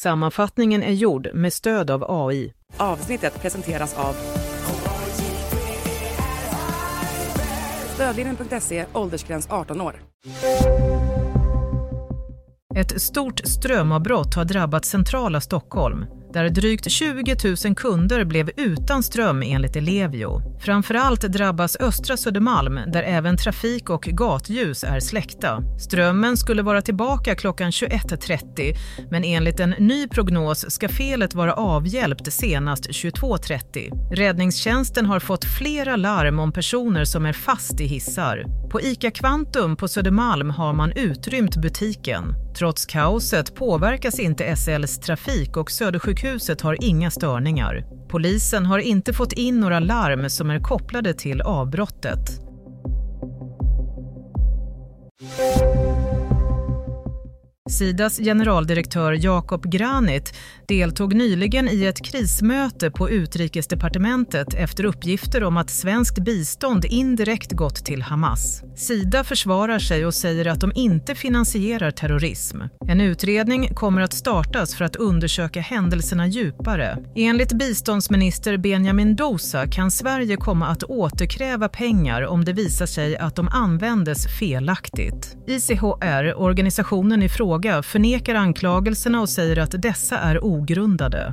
Sammanfattningen är gjord med stöd av AI. Avsnittet presenteras av Stödlinjen.se, åldersgräns 18 år. Ett stort strömavbrott har drabbat centrala Stockholm, där drygt 20 000 kunder blev utan ström enligt Ellevio. Framförallt drabbas östra Södermalm, där även trafik- och gatljus är släckta. Strömmen skulle vara tillbaka klockan 21.30, men enligt en ny prognos ska felet vara avhjälpt senast 22.30. Räddningstjänsten har fått flera larm om personer som är fast i hissar. På ICA Kvantum på Södermalm har man utrymt butiken. Trots kaoset påverkas inte SLs trafik och Södersjukhuset har inga störningar. Polisen har inte fått in några larm som är kopplade till avbrottet. Sidas generaldirektör Jakob Granit deltog nyligen i ett krismöte på Utrikesdepartementet efter uppgifter om att svenskt bistånd indirekt gått till Hamas. Sida försvarar sig och säger att de inte finansierar terrorism. En utredning kommer att startas för att undersöka händelserna djupare. Enligt biståndsminister Benjamin Dousa kan Sverige komma att återkräva pengar om det visar sig att de användes felaktigt. ICHR, organisationen i fråga, förnekar anklagelserna och säger att dessa är ogrundade.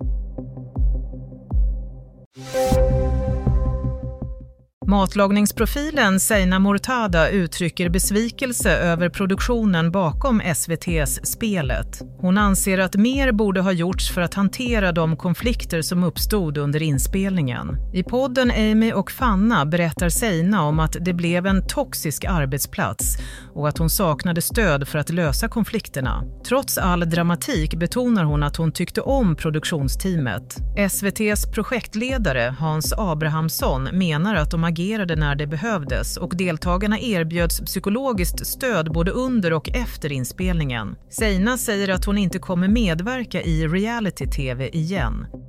Matlagningsprofilen Seina Mortada uttrycker besvikelse över produktionen bakom SVT:s Spelet. Hon anser att mer borde ha gjorts för att hantera de konflikter som uppstod under inspelningen. I podden Amy och Fanna berättar Seina om att det blev en toxisk arbetsplats och att hon saknade stöd för att lösa konflikterna. Trots all dramatik betonar hon att hon tyckte om produktionsteamet. SVT:s projektledare Hans Abrahamsson menar att de agerade när det behövdes och deltagarna erbjöds psykologiskt stöd både under och efter inspelningen. Seina säger att hon inte kommer medverka i reality-tv igen.